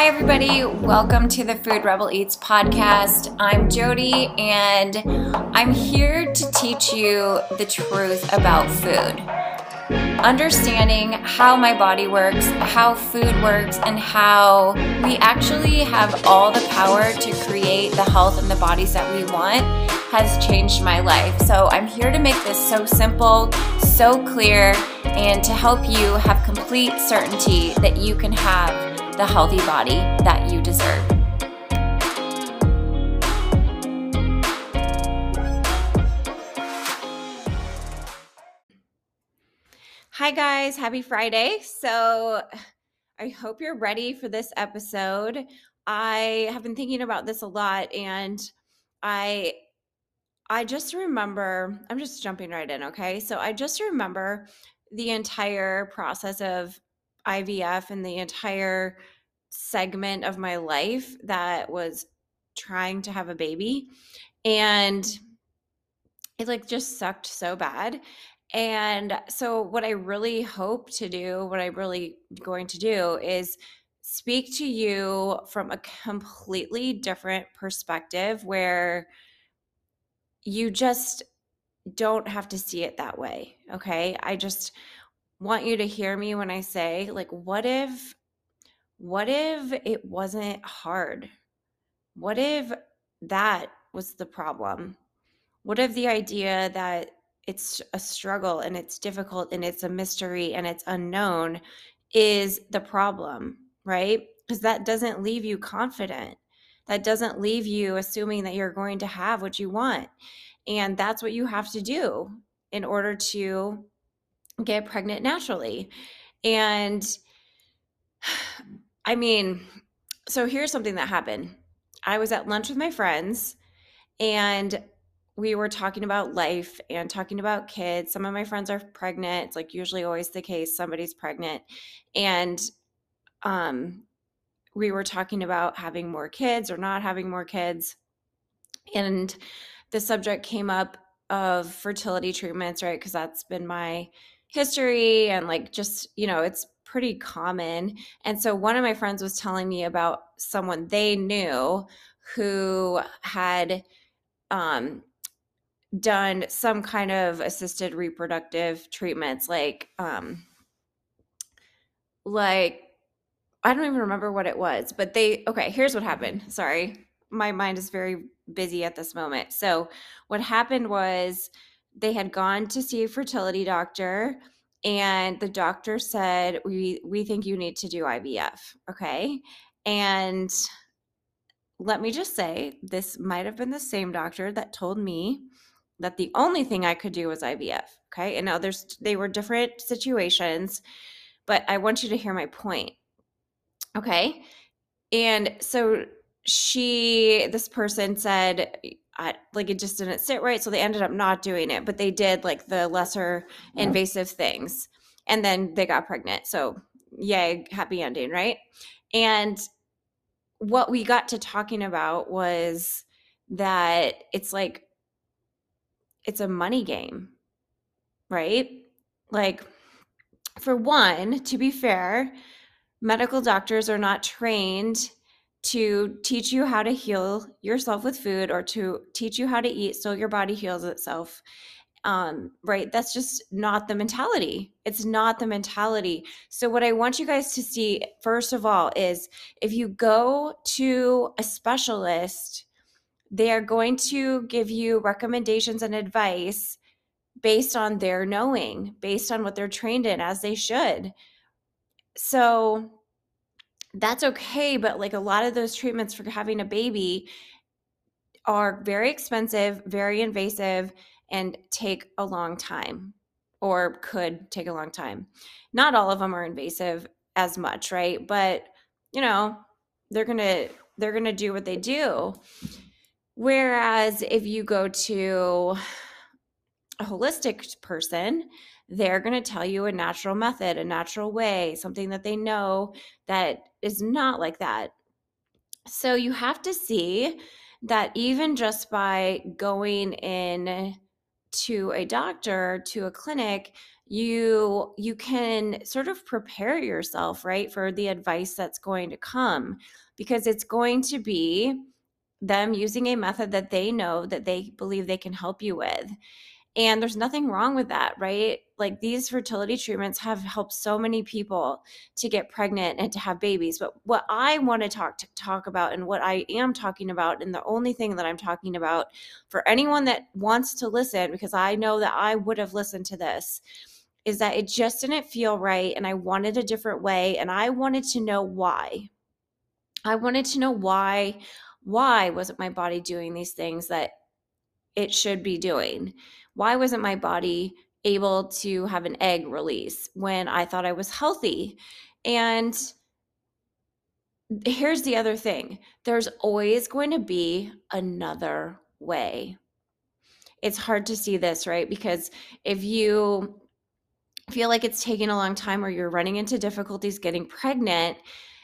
Hi, everybody. Welcome to the Food Rebel Eats podcast. I'm Jody, and I'm here to teach you the truth about food. Understanding how my body works, how food works, and how we actually have all the power to create the health and the bodies that we want has changed my life. So I'm here to make this so simple, so clear, and to help you have complete certainty that you can have the healthy body that you deserve. Hi guys, happy Friday. So I hope you're ready for this episode. I have been thinking about this a lot, and I just remember, I'm just jumping right in, okay? So I just remember the entire process of IVF and the entire segment of my life that was trying to have a baby, and it just sucked so bad. And so what I really hope to do, what I'm really going to do is speak to you from a completely different perspective where you just don't have to see it that way. Okay. I just want you to hear me when I say, what if it wasn't hard? What if that was the problem? What if the idea that it's a struggle and it's difficult and it's a mystery and it's unknown is the problem, right? Because that doesn't leave you confident. That doesn't leave you assuming that you're going to have what you want. And that's what you have to do in order to get pregnant naturally. And I mean, so here's something that happened. I was at lunch with my friends, and we were talking about life and talking about kids. Some of my friends are pregnant. It's like usually always the case, somebody's pregnant. And we were talking about having more kids or not having more kids. And the subject came up of fertility treatments, right? Because that's been my history, and it's pretty common. And so one of my friends was telling me about someone they knew who had done some kind of assisted reproductive treatments, like I don't even remember what it was, but here's what happened. Sorry, my mind is very busy at this moment. So what happened was they had gone to see a fertility doctor, and the doctor said, we think you need to do IVF. Okay. And let me just say, this might have been the same doctor that told me that the only thing I could do was IVF. Okay. And now they were different situations, but I want you to hear my point. Okay. And so this person said, it just didn't sit right. So they ended up not doing it, but they did like the lesser invasive things, and then they got pregnant. So yay, happy ending. Right. And what we got to talking about was that it's a money game, right? Like, for one, to be fair, medical doctors are not trained to teach you how to heal yourself with food or to teach you how to eat so your body heals itself. Right? That's just not the mentality. It's not the mentality. So what I want you guys to see, first of all, is if you go to a specialist, they are going to give you recommendations and advice based on their knowing, based on what they're trained in, as they should. So that's okay. But a lot of those treatments for having a baby are very expensive, very invasive, and take a long time, or could take a long time. Not all of them are invasive as much, right? But they're gonna do what they do. Whereas if you go to a holistic person, they're going to tell you a natural method, a natural way, something that they know that is not like that. So you have to see that even just by going in to a doctor, to a clinic, you can sort of prepare yourself, right, for the advice that's going to come, because it's going to be them using a method that they know that they believe they can help you with. And there's nothing wrong with that, right? Like, these fertility treatments have helped so many people to get pregnant and to have babies. But what I want to talk about, and what I am talking about, and the only thing that I'm talking about for anyone that wants to listen, because I know that I would have listened to this, is that it just didn't feel right, and I wanted a different way, and I wanted to know why. I wanted to know why wasn't my body doing these things that it should be doing? Why wasn't my body able to have an egg release when I thought I was healthy? And here's the other thing. There's always going to be another way. It's hard to see this, right? Because if you feel like it's taking a long time, or you're running into difficulties getting pregnant,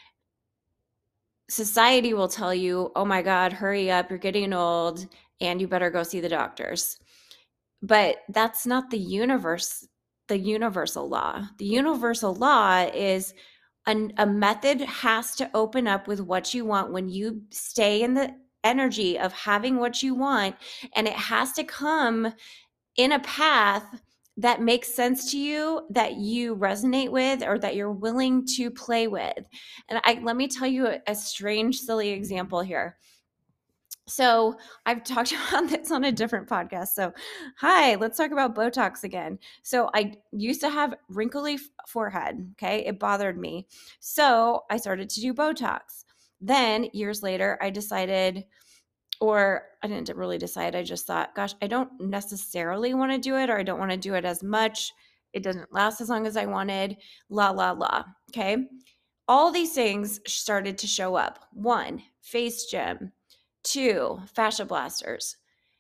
society will tell you, oh my God, hurry up, you're getting old, and you better go see the doctors. But that's not the universal law. The universal law is a method has to open up with what you want when you stay in the energy of having what you want, and it has to come in a path that makes sense to you, that you resonate with, or that you're willing to play with. And let me tell you a strange, silly example here. So I've talked about this on a different podcast. So, hi, let's talk about Botox again. So I used to have wrinkly forehead. Okay. It bothered me. So I started to do Botox. Then years later, I decided, or I didn't really decide. I just thought, gosh, I don't necessarily want to do it, or I don't want to do it as much. It doesn't last as long as I wanted, la, la, la. Okay. All these things started to show up. 1, face gym. 2, fascia blasters.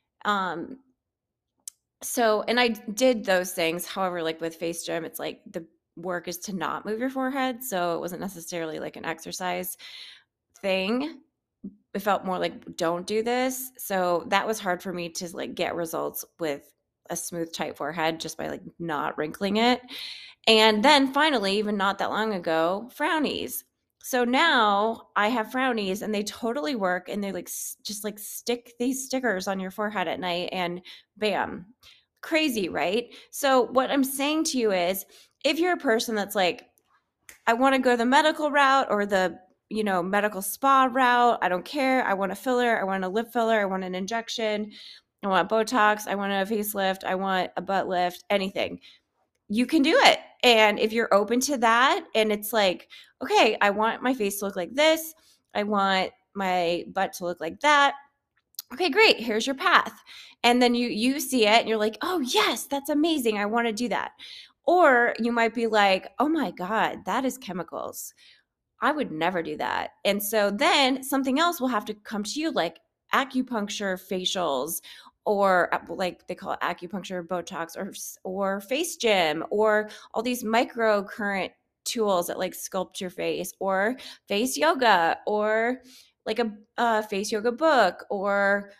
So, and I did those things. However, like with face gym, it's like the work is to not move your forehead. So it wasn't necessarily like an exercise thing. It felt more like, don't do this. So that was hard for me to like get results with a smooth, tight forehead just by like not wrinkling it. And then finally, even not that long ago, frownies. So now I have frownies, and they totally work, and they like just like stick these stickers on your forehead at night, and bam. Crazy, right? So what I'm saying to you is, if you're a person that's like, I want to go the medical route, or the, medical spa route, I don't care. I want a filler, I want a lip filler, I want an injection, I want Botox, I want a facelift, I want a butt lift, anything, you can do it. And if you're open to that, and it's like, okay, I want my face to look like this, I want my butt to look like that. Okay, great. Here's your path. And then you see it, and you're like, "Oh, yes, that's amazing. I want to do that." Or you might be like, "Oh my God, that is chemicals. I would never do that." And so then something else will have to come to you, like acupuncture facials, or like they call it acupuncture, Botox, or face gym, or all these microcurrent tools that like sculpt your face, or face yoga, or like a face yoga book, or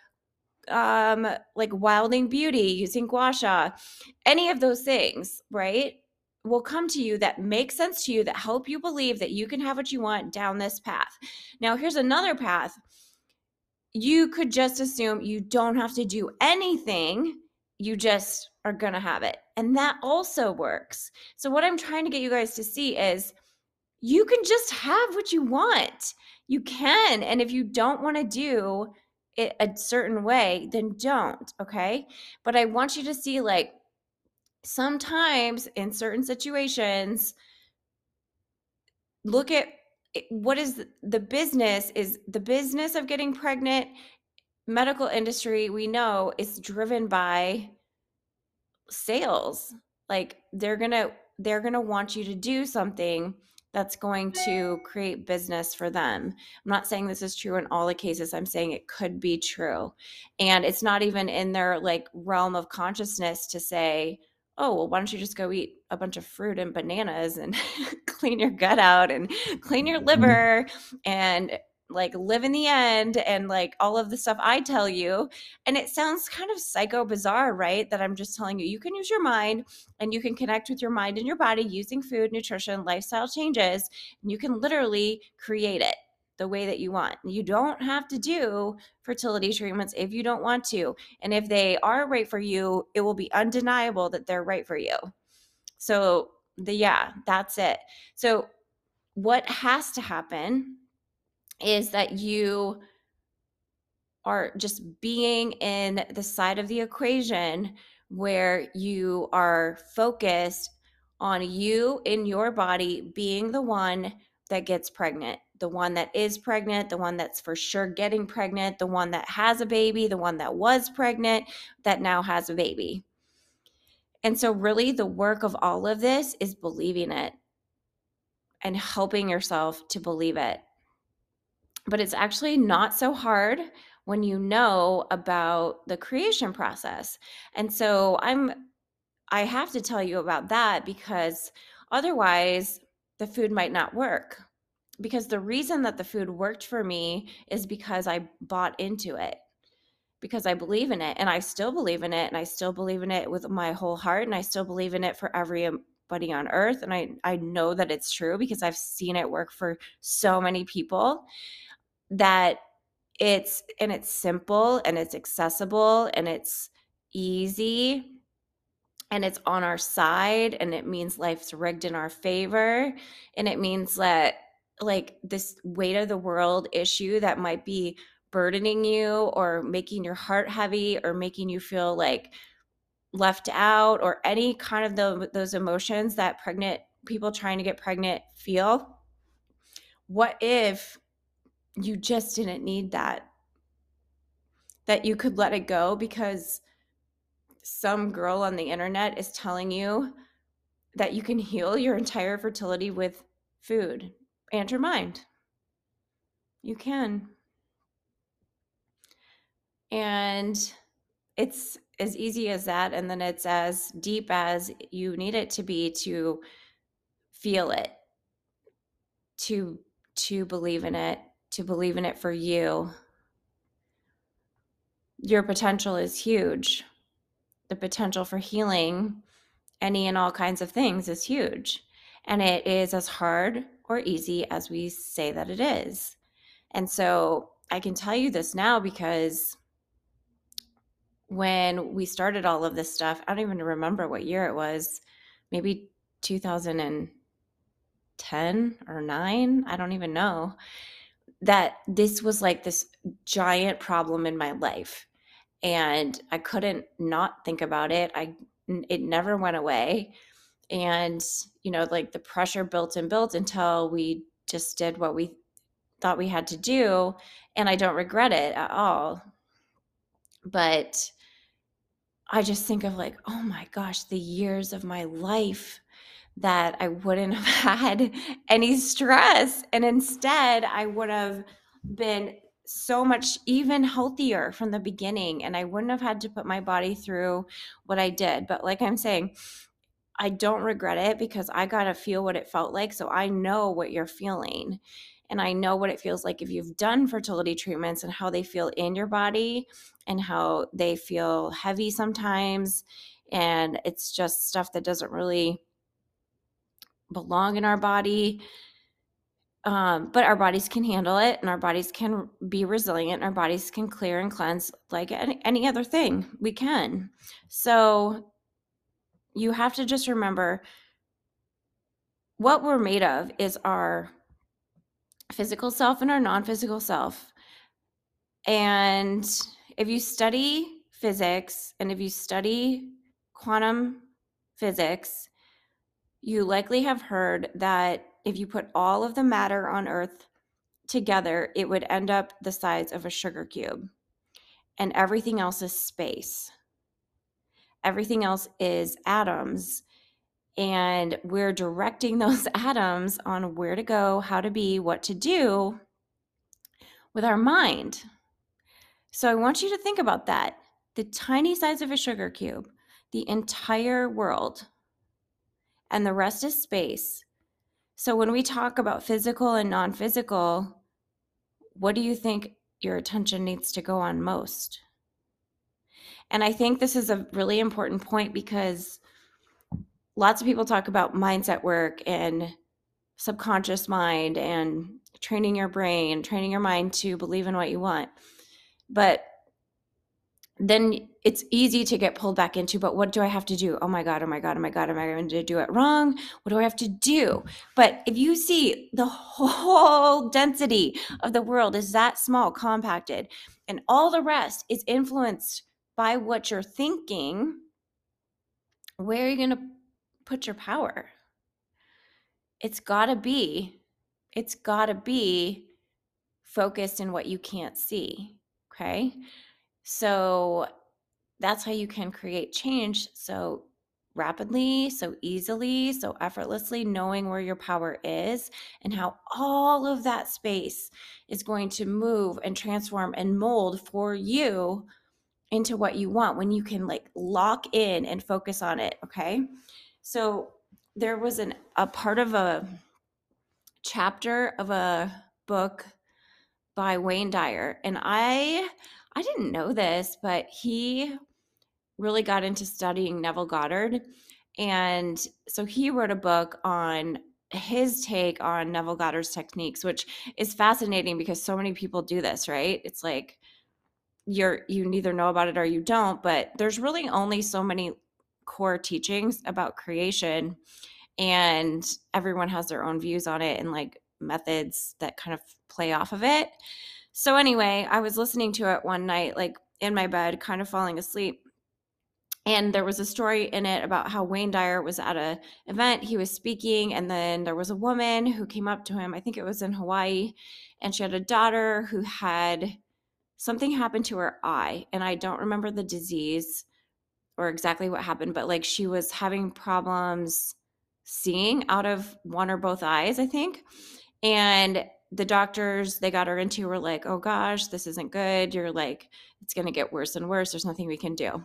like Wilding Beauty using gua sha. Any of those things, right, will come to you that make sense to you, that help you believe that you can have what you want down this path. Now, here's another path. You could just assume you don't have to do anything. You just are going to have it. And that also works. So what I'm trying to get you guys to see is, you can just have what you want. You can. And if you don't want to do it a certain way, then don't. Okay. But I want you to see, like, sometimes in certain situations, look at what is the business of getting pregnant. Medical industry, we know, is driven by sales. Like, they're gonna want you to do something that's going to create business for them. I'm not saying this is true in all the cases. I'm saying it could be true. And it's not even in their like realm of consciousness to say, oh, well, why don't you just go eat a bunch of fruit and bananas and clean your gut out and clean your liver and like live in the end and like all of the stuff I tell you. And it sounds kind of psycho bizarre, right? That I'm just telling you, you can use your mind and you can connect with your mind and your body using food, nutrition, lifestyle changes, and you can literally create it the way that you want. You don't have to do fertility treatments if you don't want to. And if they are right for you, it will be undeniable that they're right for you. So that's it. So what has to happen is that you are just being in the side of the equation where you are focused on you in your body being the one that gets pregnant, the one that is pregnant, the one that's for sure getting pregnant, the one that has a baby, the one that was pregnant, that now has a baby. And so really the work of all of this is believing it and helping yourself to believe it. But it's actually not so hard when you know about the creation process. And so I have to tell you about that because otherwise the food might not work. Because the reason that the food worked for me is because I bought into it, because I believe in it, and I still believe in it, and I still believe in it with my whole heart, and I still believe in it for everybody on earth. And I know that it's true because I've seen it work for so many people, that it's simple and it's accessible and it's easy and it's on our side, and it means life's rigged in our favor, and it means that like this weight of the world issue that might be burdening you or making your heart heavy or making you feel like left out or any kind of those emotions that pregnant people trying to get pregnant feel. What if you just didn't need that you could let it go because some girl on the internet is telling you that you can heal your entire fertility with food and your mind? You can. And it's as easy as that. And then it's as deep as you need it to be to feel it, to believe in it, to believe in it for you. Your potential is huge. The potential for healing any and all kinds of things is huge. And it is as hard or easy as we say that it is. And so I can tell you this now because when we started all of this stuff, I don't even remember what year it was, maybe 2010 or 9, I don't even know, that this was like this giant problem in my life. And I couldn't not think about it. It never went away. And, like the pressure built and built until we just did what we thought we had to do. And I don't regret it at all. But I just think of like, oh my gosh, the years of my life that I wouldn't have had any stress. And instead, I would have been so much even healthier from the beginning. And I wouldn't have had to put my body through what I did. But like I'm saying, I don't regret it because I got to feel what it felt like. So I know what you're feeling. And I know what it feels like if you've done fertility treatments and how they feel in your body and how they feel heavy sometimes. And it's just stuff that doesn't really belong in our body. But our bodies can handle it, and our bodies can be resilient, and our bodies can clear and cleanse like any other thing we can. So you have to just remember what we're made of is our physical self and our non-physical self. And if you study physics and if you study quantum physics, you likely have heard that if you put all of the matter on Earth together, it would end up the size of a sugar cube. And everything else is space. Everything else is atoms. And we're directing those atoms on where to go, how to be, what to do with our mind. So I want you to think about that. The tiny size of a sugar cube, the entire world, and the rest is space. So when we talk about physical and non-physical, what do you think your attention needs to go on most? And I think this is a really important point because lots of people talk about mindset work and subconscious mind and training your brain, training your mind to believe in what you want. But then it's easy to get pulled back into, but what do I have to do? Oh my God, oh my God, oh my God, am I going to do it wrong? What do I have to do? But if you see the whole density of the world is that small, compacted, and all the rest is influenced by what you're thinking, where are you going to put your power? It's got to be focused in what you can't see. Okay. So that's how you can create change so rapidly, so easily, so effortlessly, knowing where your power is and how all of that space is going to move and transform and mold for you into what you want when you can like lock in and focus on it. Okay. So there was a part of a chapter of a book by Wayne Dyer, and I didn't know this, but he really got into studying Neville Goddard. And so he wrote a book on his take on Neville Goddard's techniques, which is fascinating because so many people do this, right? It's like you neither know about it or you don't, but there's really only so many core teachings about creation, and everyone has their own views on it and like methods that kind of play off of it. So anyway, I was listening to it one night, like in my bed, kind of falling asleep. And there was a story in it about how Wayne Dyer was at a event. He was speaking, and then there was a woman who came up to him. I think it was in Hawaii, and she had a daughter who had something happen to her eye. And I don't remember the disease or exactly what happened, but like she was having problems seeing out of one or both eyes, I think. And the doctors they got her into were like, oh gosh, this isn't good. You're like, it's going to get worse and worse. There's nothing we can do.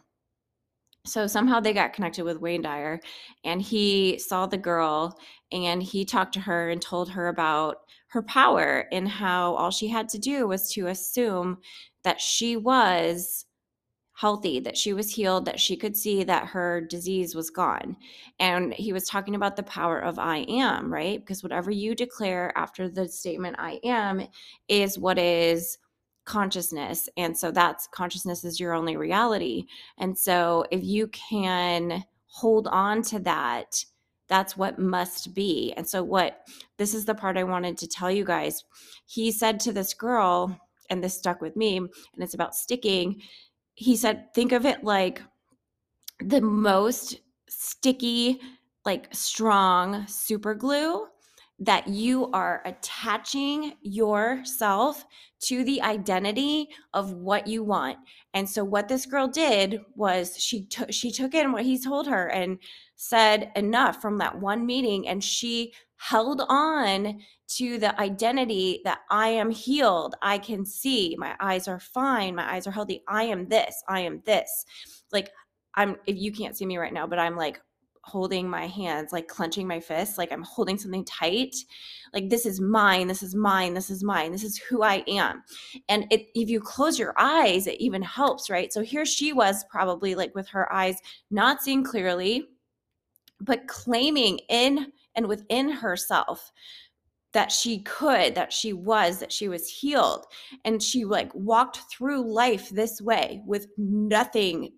So somehow they got connected with Wayne Dyer, and he saw the girl and he talked to her and told her about her power and how all she had to do was to assume that she was healthy, that she was healed, that she could see that her disease was gone. And he was talking about the power of I am, right? Because whatever you declare after the statement I am is what is consciousness. And so that's consciousness is your only reality. And so if you can hold on to that, that's what must be. And so what this is the part I wanted to tell you guys. He said to this girl, and this stuck with me, and it's about sticking. He said, think of it like the most sticky, like strong super glue that you are attaching yourself to the identity of what you want. And so what this girl did was she took in what he told her and said enough from that one meeting, and she held on to the identity that I am healed, I can see, my eyes are fine, my eyes are healthy, I am this, I am this. Like if you can't see me right now, but I'm like holding my hands, like clenching my fists, like I'm holding something tight. Like this is mine, this is mine, this is mine, this is who I am. And if you close your eyes, it even helps, right? So here she was probably like with her eyes not seeing clearly, but claiming in and within herself that she could, that she was healed. And she like walked through life this way with nothing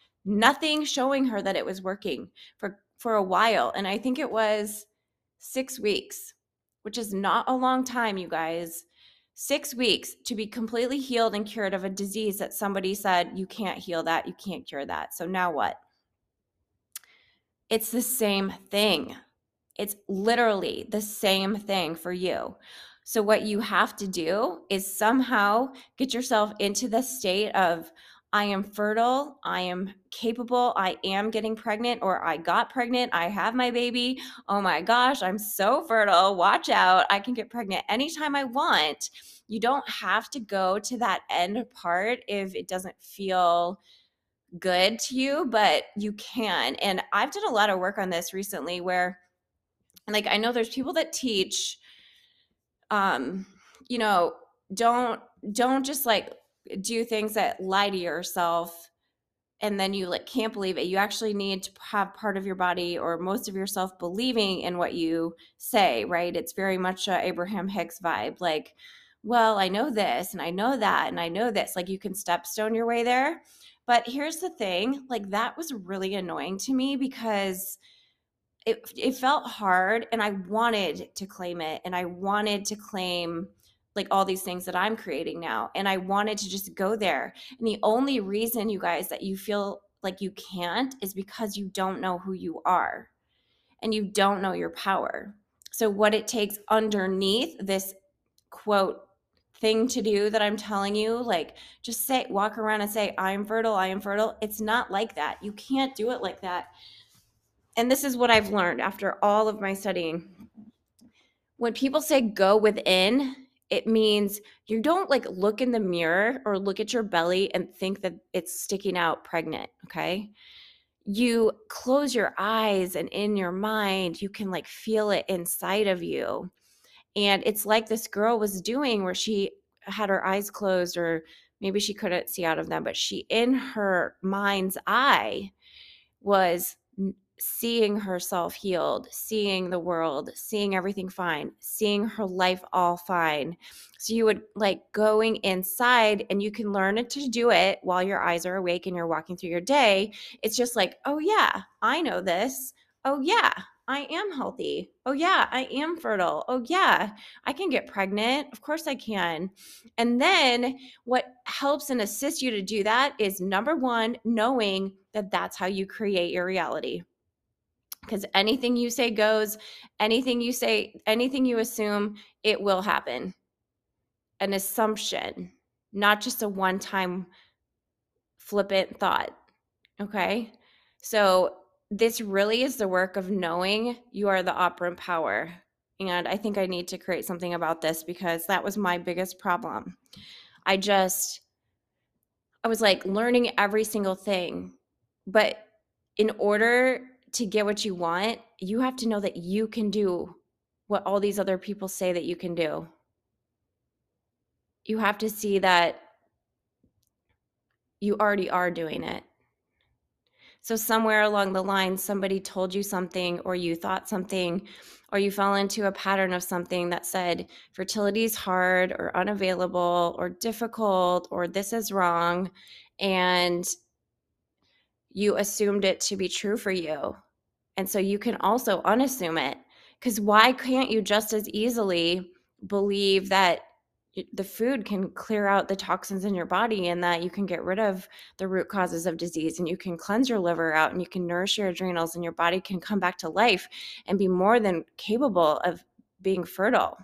showing her that it was working for a while. And I think it was 6 weeks, which is not a long time, you guys. 6 weeks to be completely healed and cured of a disease that somebody said, you can't heal that, you can't cure that. So now what? It's the same thing. It's literally the same thing for you. So what you have to do is somehow get yourself into the state of, I am fertile, I am capable, I am getting pregnant, or I got pregnant, I have my baby. Oh my gosh, I'm so fertile. Watch out. I can get pregnant anytime I want. You don't have to go to that end part if it doesn't feel good to you, but you can. And I've done a lot of work on this recently where like I know there's people that teach you know, don't don't just like do things that lie to yourself and then you like can't believe it. You actually need to have part of your body or most of yourself believing in what you say, right? It's very much a Abraham Hicks vibe. Like, well, I know this and I know that and I know this. Like you can stepstone your way there. But here's the thing, like that was really annoying to me because it felt hard and I wanted to claim it and I wanted to claim like all these things that I'm creating now and I wanted to just go there. And the only reason you guys that you feel like you can't is because you don't know who you are and you don't know your power. So what it takes underneath this quote thing to do that I'm telling you, like just say walk around and say I'm fertile, I am fertile. It's not like that. You can't do it like that. And this is what I've learned after all of my studying. When people say go within, it means you don't like look in the mirror or look at your belly and think that it's sticking out pregnant, okay? You close your eyes and in your mind, you can like feel it inside of you. And it's like this girl was doing where she had her eyes closed or maybe she couldn't see out of them, but she in her mind's eye was seeing herself healed, seeing the world, seeing everything fine, seeing her life all fine. So you would like going inside and you can learn to do it while your eyes are awake and you're walking through your day. It's just like, oh yeah, I know this. Oh yeah, I am healthy. Oh yeah, I am fertile. Oh yeah, I can get pregnant. Of course I can. And then what helps and assists you to do that is number one, knowing that that's how you create your reality. Because anything you say goes, anything you say, anything you assume, it will happen. An assumption, not just a one time flippant thought. Okay. So this really is the work of knowing you are the operant power. And I think I need to create something about this because that was my biggest problem. I was like learning every single thing. But in order to get what you want, you have to know that you can do what all these other people say that you can do. You have to see that you already are doing it. So, somewhere along the line, somebody told you something, or you thought something, or you fell into a pattern of something that said fertility is hard, or unavailable, or difficult, or this is wrong. And you assumed it to be true for you. And so you can also unassume it. Because why can't you just as easily believe that the food can clear out the toxins in your body and that you can get rid of the root causes of disease and you can cleanse your liver out and you can nourish your adrenals and your body can come back to life and be more than capable of being fertile?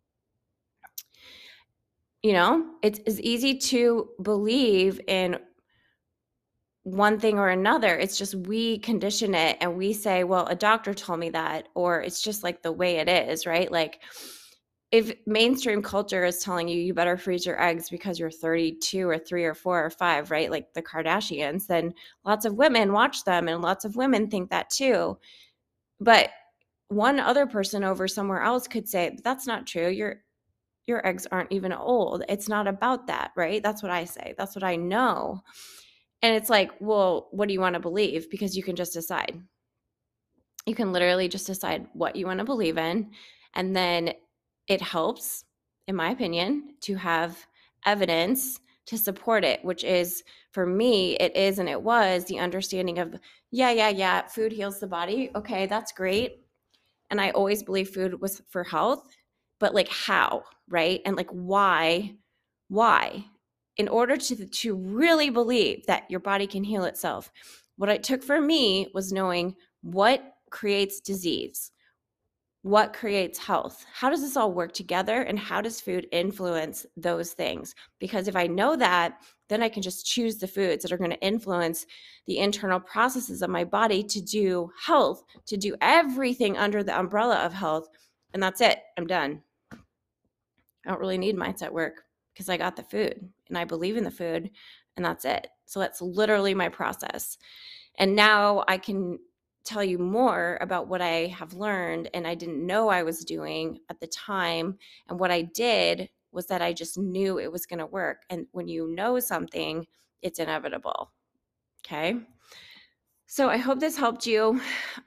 You know, it's easy to believe in one thing or another. It's just we condition it and we say, well, a doctor told me that, or it's just like the way it is, right? Like if mainstream culture is telling you you better freeze your eggs because you're 32 or 3 or 4 or 5, right? Like the Kardashians, then lots of women watch them and lots of women think that too. But one other person over somewhere else could say, that's not true. Your eggs aren't even old. It's not about that, right? That's what I say. That's what I know. And it's like, well, what do you want to believe? Because you can just decide. You can literally just decide what you want to believe in. And then it helps, in my opinion, to have evidence to support it, which is for me, it is and it was the understanding of, yeah, food heals the body. Okay, that's great. And I always believe food was for health, but like how, right? And like why? Why? In order to really believe that your body can heal itself, what it took for me was knowing what creates disease, what creates health, how does this all work together, and how does food influence those things? Because if I know that, then I can just choose the foods that are going to influence the internal processes of my body to do health, to do everything under the umbrella of health. And that's it. I'm done. I don't really need mindset work because I got the food and I believe in the food, and that's it. So that's literally my process. And now I can tell you more about what I have learned and I didn't know I was doing at the time. And what I did was that I just knew it was going to work. And when you know something, it's inevitable. Okay. So I hope this helped you.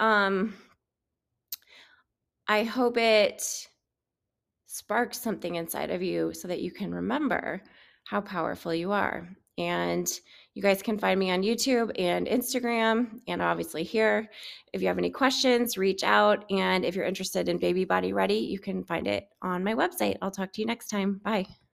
I hope it sparks something inside of you so that you can remember how powerful you are. And you guys can find me on YouTube and Instagram, and obviously here. If you have any questions, reach out. And if you're interested in Baby Body Ready, you can find it on my website. I'll talk to you next time. Bye.